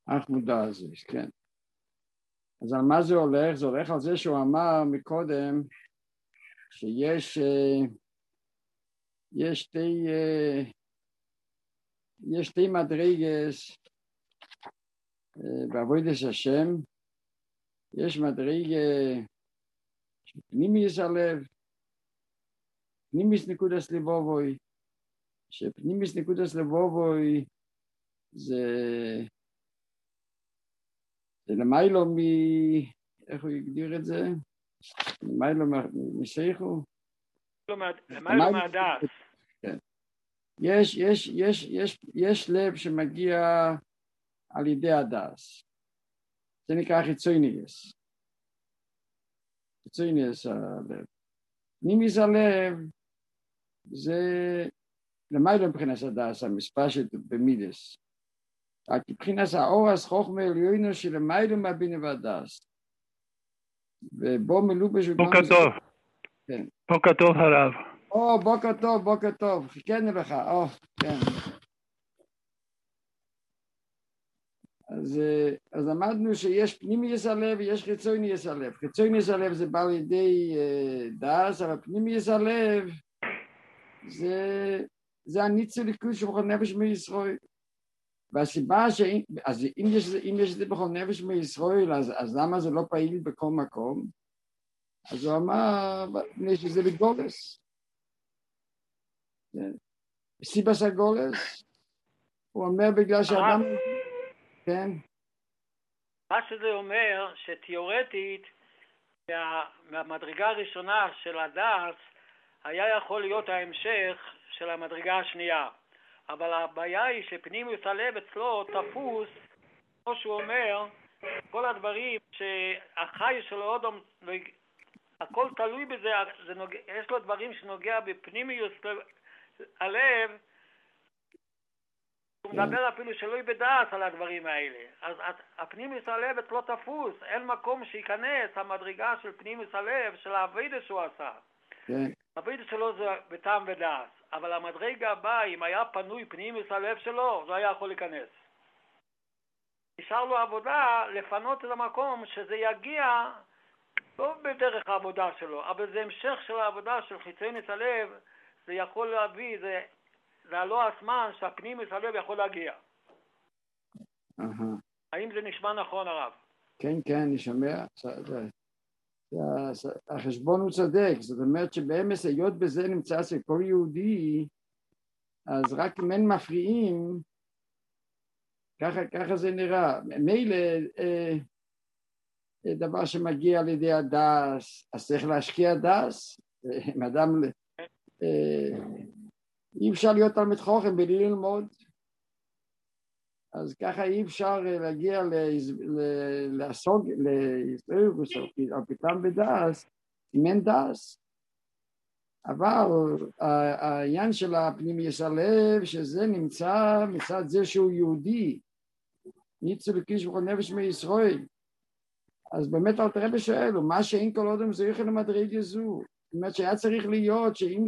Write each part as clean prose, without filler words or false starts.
אך מודע הזה, כן. אז על מה זה הולך? זה הולך על זה שהוא אמר מקודם שיש שתי מדרגס בעבודת השם. יש מדרגה פנימיוס הלב, פנימיוס נקודס לבובוי, שפנימיוס נקודס לבובוי זה למיילו איך הוא הגדיר את זה? למיילו משייכו? למיילו מהדעת. כן. יש לב שמגיע על ידי הדס. זה נקרא חיצוניוס. חיצוניוס הלב. פנימיוס הלב זה למיילו מבחינת הדס, המספשת במידס. רק מבחינת האורס חוכמה עליונו שלמיילו מהבינה והדס. ובו מלובש... בוקר טוב. כן. בוקר טוב הרב. בוקר טוב. חיכינו לך. כן. אז למדנו שיש פנימיוס הלב ויש חיצוניוס הלב. חיצוניוס הלב זה בא לידי דס, אבל פנימיוס הלב זה הניצול ליכוז של בכל נפש מישראל. והסיבה אז אם יש את זה בכל נפש מישראל, אז למה זה לא פעיל בכל מקום? אז הוא אמר, שזה בגולס. סיבס הגולס, הוא אומר בגלל שאדם... כן. מה שזה אומר, שתיאורטית, מהמדרגה הראשונה של הדעת, היה יכול להיות ההמשך של המדרגה השנייה. אבל הבעיה היא שפנימיוס הלב אצלו תפוס, כמו שהוא אומר, כל הדברים שהחי שלו אודום, הכל תלוי בזה, יש לו דברים שנוגע בפנימיוס הלב, הוא מדבר אפילו שלא בדעת על הדברים האלה. אז הפנימיוס הלב אצלו תפוס, אין מקום שייכנס המדרגה של פנימיוס הלב של העבודה שהוא עשה. העבודה שלו זה בטעם ודעת. אבל המדרגה הבאה, אם היה פנוי פנימיוס הלב שלו, זה היה יכול להיכנס. נשאר לו עבודה לפנות את המקום שזה יגיע לא בדרך העבודה שלו, אבל זה המשך של העבודה של חיצוניוס הלב, זה יכול להביא, זה הלא הזמן שהפנימיוס הלב יכול להגיע. האם זה נשמע נכון הרב? כן, אני שומע. החשבון הוא צודק, זאת אומרת שבאמס היות בזה נמצא אצל כל יהודי, אז רק אם אין מפריעים, ככה זה נראה. מילא דבר שמגיע על ידי הדס, אז צריך להשקיע דס, אם אדם, אי אפשר להיות תלמיד חוכם בלי ללמוד, אז ככה אי אפשר להגיע לעסוק, על פתאום בדס, אם אין דס. אבל העניין של הפנימיוס הלב, שזה נמצא מצד זה שהוא יהודי, ניצול לקיש בכל נפש מישראל. אז באמת אל תראה בשואל, מה שאין כל אדם זה יוכל למדרגה זו. זאת אומרת שהיה צריך להיות שאם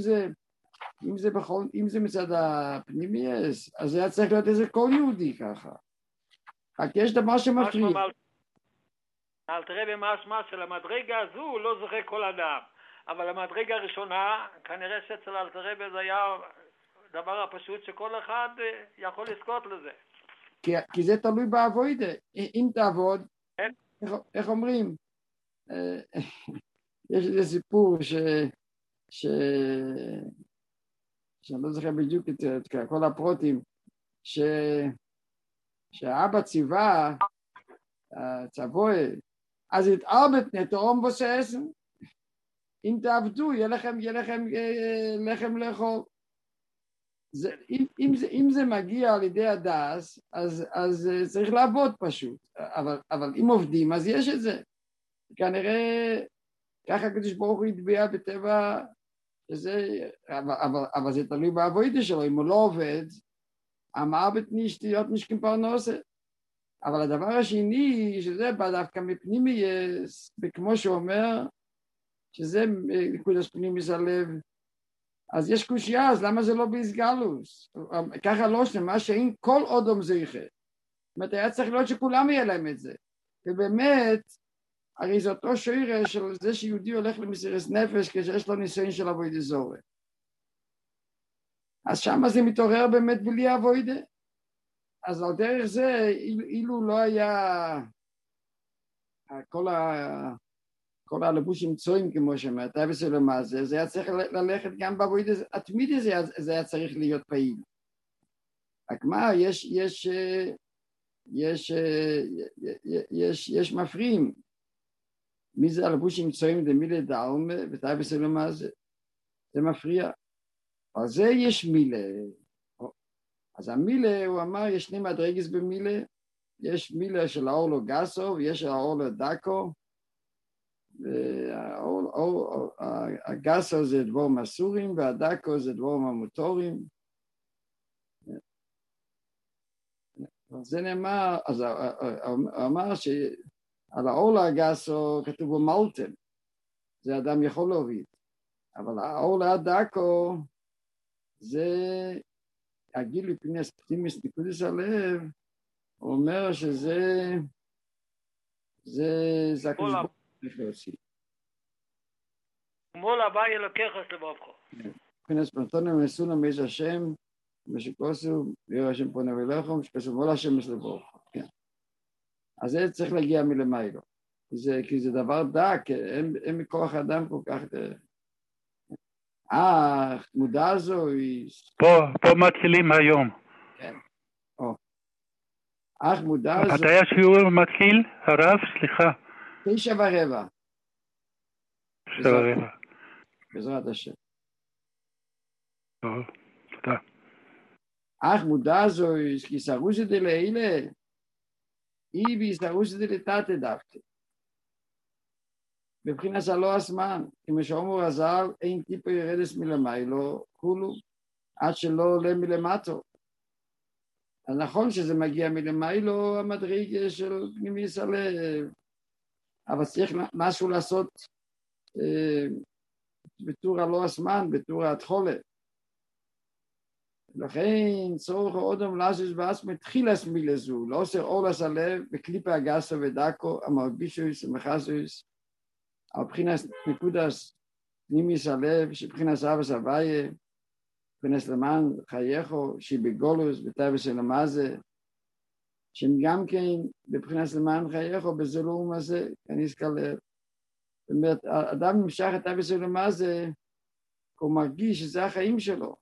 זה מצד הפנימיוס, אז היה צריך להיות איזה כל יהודי ככה. רק יש דבר שמפריע. אל תראה במשמע של המדרגה הזו לא זוכה כל אדם. אבל המדרגה הראשונה, כנראה שאצל אל תראה זה היה דבר הפשוט שכל אחד יכול לזכות לזה. כי זה תלוי בעבודה. אם תעבוד, איך אומרים? יש איזה סיפור שאני לא זוכר בדיוק את כל הפרוטים, שהאבא ציווה, צבוי, אז התארבט נתורום בוססן, אם תעבדו, יהיה לכם לחם לאכול. אם זה מגיע על ידי הדס, אז צריך לעבוד פשוט, אבל אם עובדים, אז יש את זה. כנראה, ככה הקדוש ברוך הוא יטביע בטבע, אבל זה תלוי בעבודה שלו, אם הוא לא עובד, המעבד נשתיות נשקים פרנסה. אבל הדבר השני, שזה בא דווקא מפנימיוס, וכמו שהוא אומר, שזה נקודות פנימיוס הלב, אז יש קושיה, אז למה זה לא בהסגלוס? ככה לא שמה שאין כל אודום זיכה. זאת אומרת, היה צריך להיות שכולם יהיה להם את זה. ובאמת, הרי זה אותו שורש של זה שיהודי הולך למסירות נפש כשיש לו ניסיון של עבודה זרה. אז שמה זה מתעורר באמת בלי עבודה. אז על דרך זה, אילו לא היה כל הלבושים צועים כמו שאומרת, זה היה צריך ללכת גם בעבודה התמידי, זה היה צריך להיות פעיל. רק מה, יש מפריעים. מי זה הלבושים צועים דמילה דאום, ותאי בסלמה זה מפריע. על זה יש מילה. אז המילה, הוא אמר, יש שני מדרגס במילה, יש מילה של האור לו גסו, ויש האור לו דקו, הגסו זה דבר מסורים, והדקו זה דבר ממוטורים. זה נאמר, אז הוא אמר שעל האור לו הגסו כתוב בו מלטם, זה אדם יכול להוריד, אבל האור לו הדקו זה הגילוי פנימיס נקודס הלב, הוא אומר שזה הקדוש ברוך הוא להוציא. מול הבא ילקחס לבבכו. פנימיס פנטונים מסונם איזה השם, משקוסו, ירא השם פונה ולכם, שקוסו מול השם מסלבוך. אז זה צריך להגיע מלמיילו. כי זה דבר דק, אין מכוח אדם כל כך... מודע זו היא... פה מתחילים היום. כן. מודע זו... מתי השיעור מתחיל? הרב, סליחה. 9:15. 9:15. בעזרת השם. תודה. מודע זו כי סרוסי דלעילה, היא ויסרוסי דלתתה דווקא. בבחינת הלא הזמן, כמו שאומר הזל, אין טיפה ירדס מלמיילו, כולו, עד שלא עולה מלמטו. אז נכון שזה מגיע מלמיילו, המדרגה של פנימיס הלב, אבל צריך משהו לעשות בתור הלא הזמן, בתור התחולת. לכן צורך אודם לעשות בעצמי תחילס מלזו, לא עושה אולס הלב בקליפה הגסו ודקו, המרגישוס ומחסוס, על בחינת נקודס פנימיס הלב, שבחינת אבס הוויה, בחינת למען חייכו, שהיא בגולוס, בטבס אלמזה, שהם גם כן בבחינת למען חייכו, בזלום הזה, כניס כלב. זאת אומרת, האדם נמשך את טבס אלמזה, הוא מרגיש שזה החיים שלו.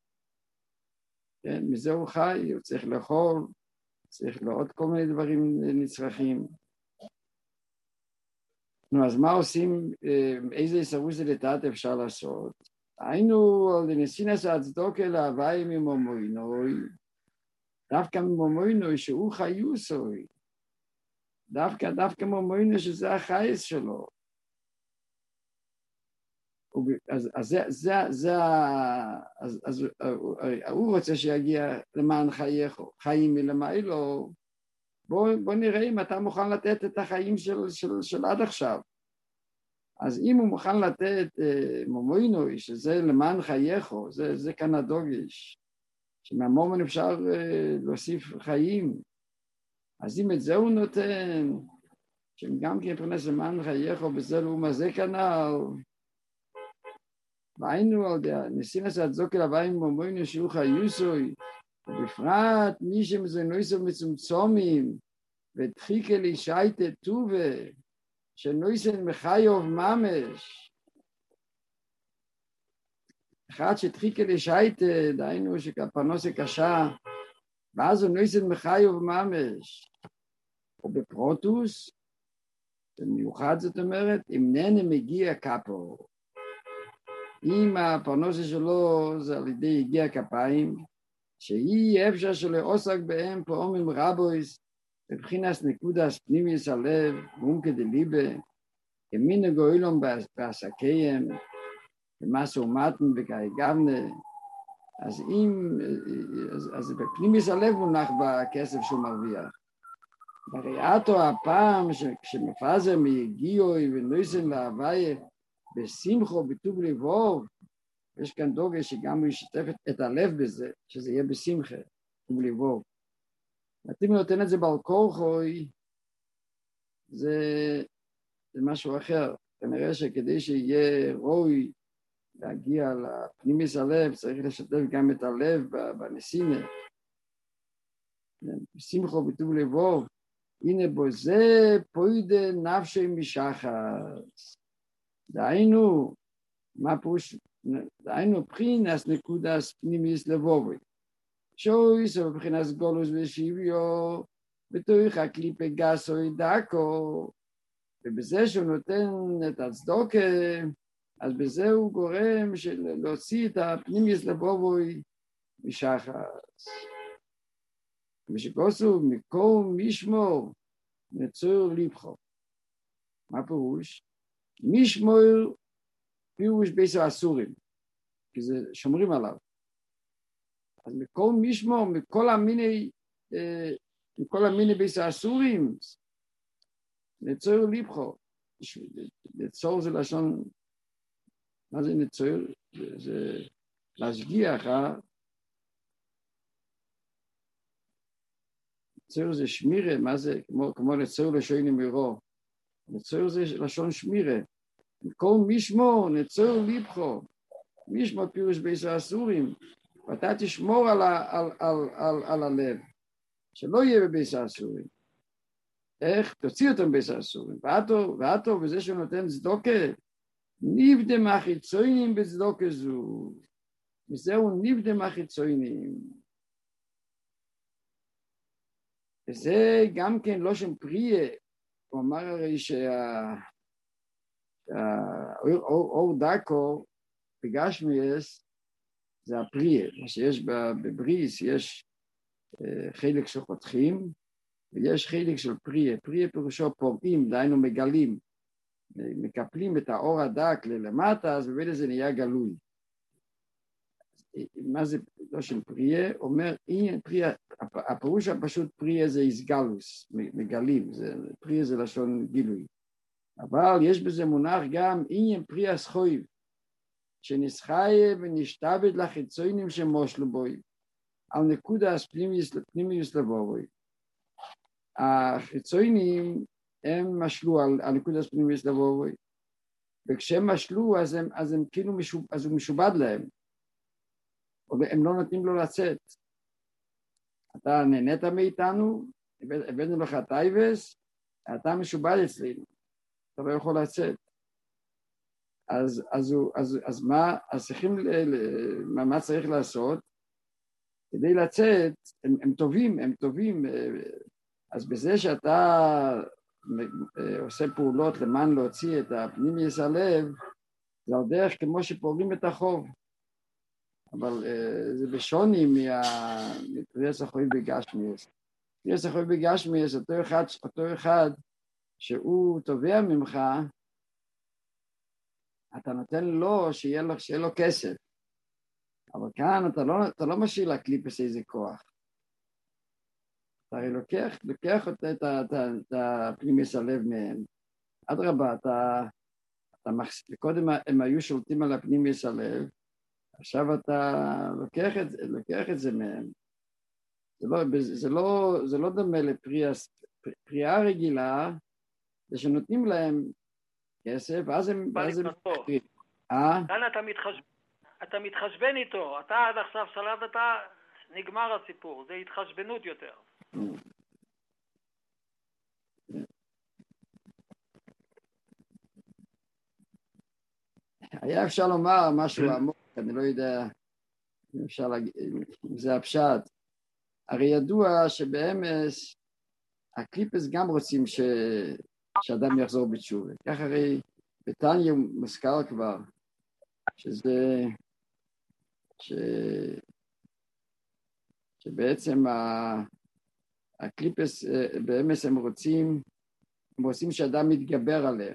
כן, מזה הוא חי, הוא צריך לאכול, צריך לעוד כל מיני דברים נצרכים. נו, אז מה עושים, איזה יסרוס לתת אפשר לעשות? היינו, לנסינס הצדוקה להווי ממומוינוי, דווקא ממומוינוי שהוא חיוסוי, דווקא ממומוינוי שזה החייס שלו. אז הוא רוצה שיגיע למען חייכו, חיים מלמיילו, בוא נראה אם אתה מוכן לתת את החיים של עד עכשיו. אז אם הוא מוכן לתת מומוינוי, שזה למען חייכו, זה כאן הדוגש, שמהמומן אפשר להוסיף חיים. אז אם את זה הוא נותן, שהם גם כן פרנס למען חייכו, בזה לא מזה כנל, והיינו על זה, נסינס הצדוקה להווי מומוינוי שהוא חיוסוי, ובפרט מי שמזנויסו מצומצומים, ודחיקה לי שייטה טובה, שנויסן מחיוב ממש. אחד שדחיקה לי שייטה, דהיינו שפרנסה קשה, ואז הוא נויסן מחיוב ממש. ובפרוטוס, במיוחד זאת אומרת, אם נהנה מגיע כפו, אם הפרנסה שלו זה על ידי הגיע כפיים, שהיא אפשר שלא עוסק בהם פעמים רבויס, בבחינת נקודס פנימיס הלב, מומקה דליבה, כמין גאילום בעסקיהם, כמסו מתן וכאי גבנה, אז בפנימיס הלב מונח בכסף שהוא מרוויח. בריאתו הפעם כשמפזר מיגיעוי ונויסן להוויה, בשמחו בטוב לבוב, יש כאן דוגש שגם הוא ישתף את הלב בזה, שזה יהיה בשמחה, טוב לבוב. אם נותן את זה בעל כורחוי, זה משהו אחר. כנראה שכדי שיהיה ראוי להגיע לפנימיס הלב, צריך לשתף גם את הלב בנסימה. בשמחו בטוב לבו, הנה בו זה פוידה נפשי משחס. דהיינו, מה פירוש? דהיינו בחינס נקודס פנימיס לבובוי. שויס ובחינס גולוס ושוויו, בתוך הקליפה גסוי דקו, ובזה שהוא נותן את הצדוקה, אז בזה הוא גורם להוציא את הפנימיס לבובוי משחס. ושגוסו מקום משמור נצור ליבכו. מה פירוש? משמור פירוש ביסו אסורים, כי זה שומרים עליו. אז מקום משמור, מכל המיני ביסו אסורים, נצור ליבכו. נצור זה לשון, מה זה נצור? זה להשגיח, נצור זה שמירה, מה זה? כמו נצור לשוינים מירו. נצור זה לשון שמירה. מקום משמור, נצור ליבכו. משמור פירוש ביסו אסורים. ואתה תשמור על הלב. שלא יהיה בביסו אסורים. איך? תוציא אותם ביסו אסורים. ועתו, וזה שהוא נותן צדוקה, נבדם החיצוינים בצדוקה זו. וזהו נבדם החיצוינים. וזה גם כן לא שם פריה. הוא אמר הרי שהאור דקו בגשמיאס זה הפריה. מה שיש בבריס, יש חלק שחותכים, ויש חלק של פריה. פריה פירושו פורעים, דהיינו מגלים. מקפלים את האור הדק ללמטה, אז בבית הזה נהיה גלוי. מה זה לא של פריה? אומר, פריה, הפירוש הפשוט פריה זה איסגלוס, מגלים, פריה זה לשון גילוי. אבל יש בזה מונח גם עניין פריה סחויב, שנסחייב ונשתבד לחיצוינים שמושלו בוי, על נקודה פנימיוס לבובוי. החיצוינים הם משלו על נקודה פנימיוס לבובוי, וכשהם משלו אז הם כאילו אז הוא משובד להם. הם לא נותנים לו לצאת. אתה נהנית מאיתנו, הבאנו לך טייבס, אתה משובד אצלנו, אתה לא יכול לצאת. אז מה צריך לעשות? כדי לצאת, הם טובים, אז בזה שאתה עושה פעולות למען להוציא את הפנימיוס הלב, זה על דרך כמו שפורעים את החוב. אבל זה בשוני מפריאס החוי בגשמיאס. פריאס החוי בגשמיאס, אותו אחד שהוא תובע ממך, אתה נותן לו שיהיה לו כסף. אבל כאן אתה לא משאיר לקליפס איזה כוח. אתה הרי לוקח את הפנימיוס הלב מהם. אדרבה, קודם הם היו שולטים על הפנימיוס הלב, עכשיו אתה לוקח את זה מהם. זה לא דומה לפריאה רגילה, זה שנותנים להם כסף, ואז הם מתחשבים. כאן אתה מתחשבן איתו, אתה עד עכשיו שלטת, נגמר הסיפור, זה התחשבנות יותר. היה אפשר לומר משהו עמוק, אני לא יודע אם אפשר להגיד, אם זה הפשט. הרי ידוע שבאמס הקליפס גם רוצים שאדם יחזור בתשובה. כך הרי בתניא מוזכר כבר שזה שבעצם הקליפס באמס הם רוצים שאדם יתגבר עליהם.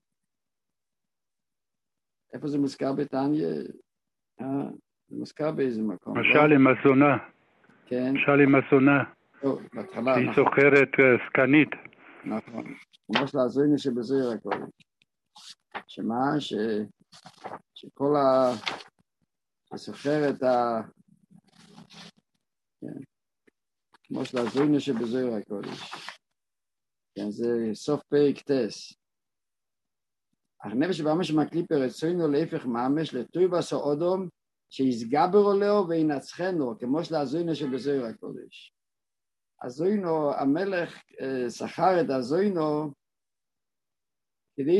איפה זה מוזכר בתניא? זה מוזכר באיזה מקום. משל עם הזונה. כן. משל עם הזונה. בהתחלה. היא סוחרת סקנית. נכון. ממש לעזרנו שבזוהר הכל. שמה? שכל הסוחרת כן. כמו של הזוינו שבזוהר הקודש. כן, זה סוף פרק טס. אך נפש ממש מקליפר רצוינו להפך ממש לטוב עשו אודום שיסגבר עולהו וינצחנו, כמו של הזוינו שבזוהר הקודש. הזוינו, המלך שכר את הזוינו כדי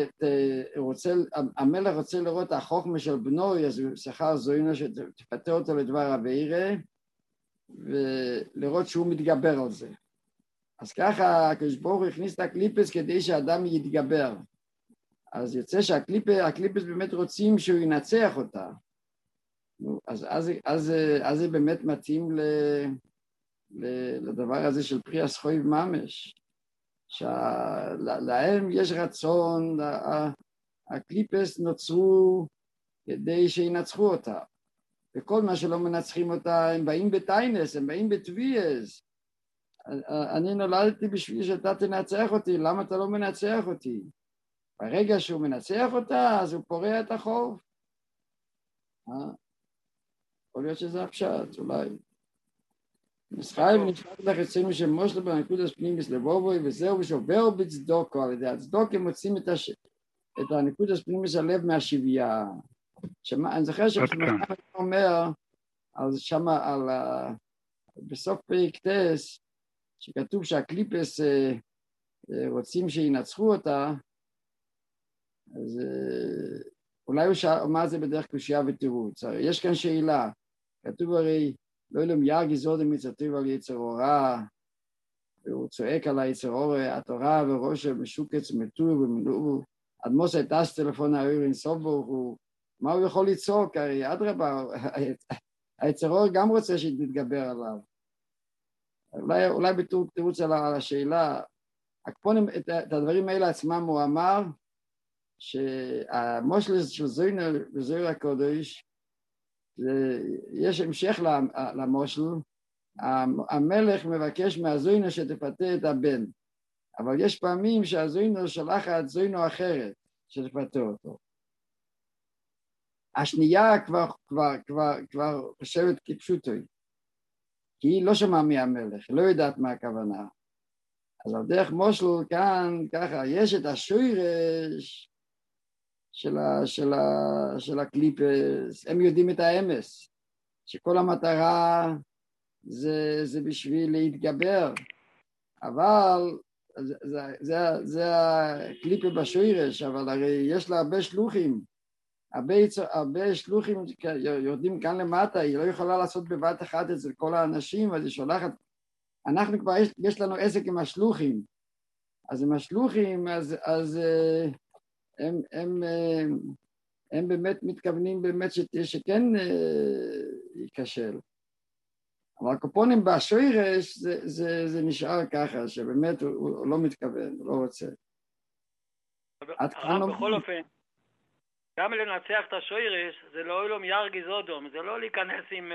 המלך רוצה לראות את החוכמה של בנו, אז הוא שכר זוינו שתפתה אותו לדבר עבירה ולראות שהוא מתגבר על זה. אז ככה הקדוש ברוך הוא הכניס את הקליפס כדי שהאדם יתגבר. אז יוצא שהקליפס באמת רוצים שהוא ינצח אותה. אז זה באמת מתאים לדבר הזה של פרי הסחויב ממש. שלהם יש רצון, הקליפס נוצרו כדי שינצחו אותה. וכל מה שלא מנצחים אותה, הם באים בטיינס, הם באים בטוויאז. אני נולדתי בשביל שאתה תנצח אותי, למה אתה לא מנצח אותי? ברגע שהוא מנצח אותה, אז הוא פורע את החוב. יכול להיות שזה הפשט, אולי. מסחיים נשפט לך אצלנו שמושל בנקודס פנימיס לבובוי, וזהו ושובר בצדוקו, על ידי הצדוק הם מוצאים את הנקודס פנימיס הלב מהשבייה. אני זוכר שכשמחיים אומר, אז שמה בסוף פרק טס, שכתוב שהקליפס רוצים שינצחו אותה, אז אולי הוא אמר זה בדרך קושייה ותירוץ. יש כאן שאלה, כתוב הרי, לא אלום ירג יזודם מצטריב על יצר אורה, והוא צועק על היצר אורה, התורה וראש משוקץ מתור ומנור, עד מוסי טס טלפון העיר אינסוף ברוך, מה הוא יכול לצעוק? הרי אדרבה, היצר אורה גם רוצה שתתגבר עליו. אולי בתירוץ על השאלה, הקפונים את הדברים האלה עצמם הוא אמר, שהמושל של זוינו וזוהר הקודש, יש המשך למושל, המלך מבקש מהזוינו שתפתה את הבן, אבל יש פעמים שהזוינו שלחת זוינו אחרת שתפתה אותו. השנייה כבר חושבת כפשוטוי, כי היא לא שמעה מהמלך, לא יודעת מה הכוונה. אז על דרך מושל כאן, ככה, יש את השורש של הקליפס, הם יודעים את האמס, שכל המטרה זה בשביל להתגבר, אבל זה הקליפה בשורש, אבל הרי יש לה הרבה שלוחים, הרבה שלוחים יורדים כאן למטה, היא לא יכולה לעשות בבת אחת אצל כל האנשים, אז היא שולחת, אנחנו כבר יש לנו עסק עם השלוחים, אז עם השלוחים, אז הם באמת מתכוונים באמת שכן ייכשל. אבל הקופונים בשורש זה נשאר ככה, שבאמת הוא לא מתכוון, הוא לא רוצה. בכל אופן, גם לנצח את השורש, זה לא אילום ירגיז אודום, זה לא להיכנס עם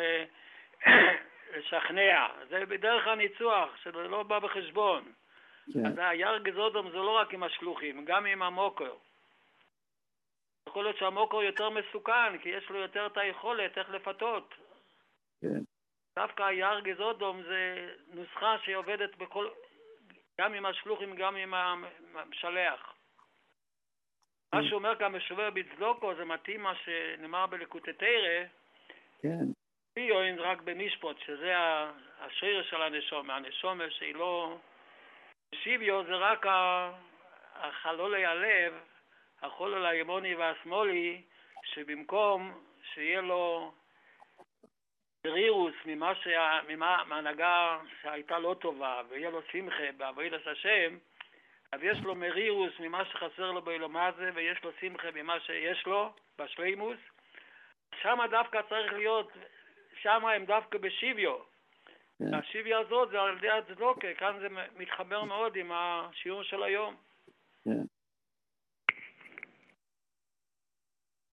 לשכנע, זה בדרך הניצוח, שזה לא בא בחשבון. אז הירגיז אודום זה לא רק עם השלוחים, גם עם המוקר. יכול להיות שהמוקר יותר מסוכן, כי יש לו יותר את היכולת איך לפתות. כן. דווקא הירגיז אודום זה נוסחה שעובדת גם עם השלוחים, גם עם המשלח. מה שאומר כאן משובר בצדוקו, זה מתאים מה שנאמר בליקוטי תורה. כן. פיוין רק במשפוט, שזה השרש של הנשומה. הנשומה שהיא לא... שיביו זה רק החלולי הלב, החולל הימוני והשמאלי, שבמקום שיהיה לו מרירוס מההנהגה שהייתה לא טובה, ויהיה לו שמחה בעבודת השם, אז יש לו מרירוס ממה שחסר לו בעולם הזה, ויש לו שמחה ממה שיש לו בשלימוס. שם דווקא צריך להיות, שם הם דווקא בשיביו. השיביו הזאת זה על ידי הצדוקה, כאן זה מתחבר מאוד עם השיעור של היום.